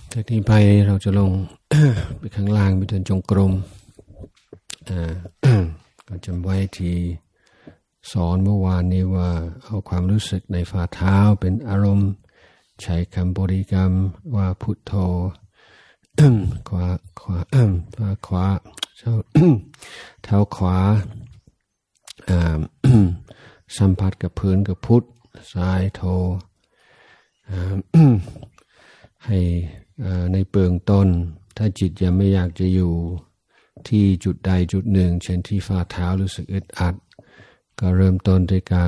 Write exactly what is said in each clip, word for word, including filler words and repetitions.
จากนี้ไปเราจะลง ไปข้างล่างไปเดินจงกรมก็จำไว้ที่สอนเมื่อวานนี้ว่าเอาความรู้สึกในฝ่าเท้าเป็นอารมณ์ใช้คำบริกรรมว่าพุทโธขวาขวาฝ่าขวาเท้าเท้าขวาสัมผัสกับพื้นกับพุทซ้ายโธให้ในเบื้องต้นถ้าจิตยังไม่อยากจะอยู่ที่จุดใดจุดหนึ่งเช่นที่ฝ่าเท้ารู้สึกอึดอัดก็เริ่มต้นด้วยการ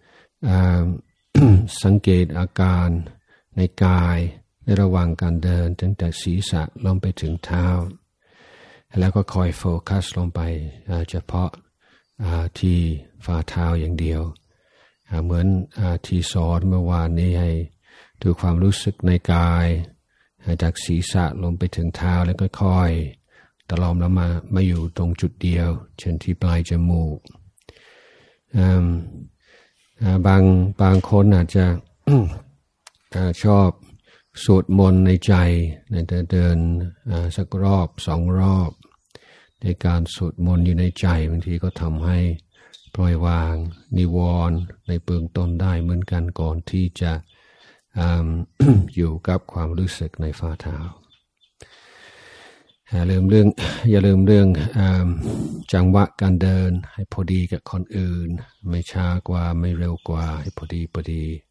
สังเกตอาการในกายในระหว่างการเดินตั้งแต่ศีรษะลงไปถึงเท้าแล้วก็คอยโฟกัสลงไปเฉพาะที่ฝ่าเท้าอย่างเดียวเหมือนที่สอนเมื่อวานนี้ให้ดูความรู้สึกในกายจากศีรษะลงไปถึงเท้าแล้วก็ค่อยตลอดแล้วมามาอยู่ตรงจุดเดียวเช่นที่ปลายจมูกบางบางคนอาจจะ ชอบสวดมนต์ในใจในเดินสักรอบสองรอบในการสวดมนต์อยู่ในใจบางทีก็ทำให้ปล่อยวางนิวรณ์ในเบื้องต้นได้เหมือนกันก่อนที่จะ อยู่กับความรู้สึกในฝ่าเท้าอย่าลืมเรื่องอย่าลืมเรื่องจังหวะการเดินให้พอดีกับคนอื่นไม่ช้ากว่าไม่เร็วกว่าให้พอดีพอดี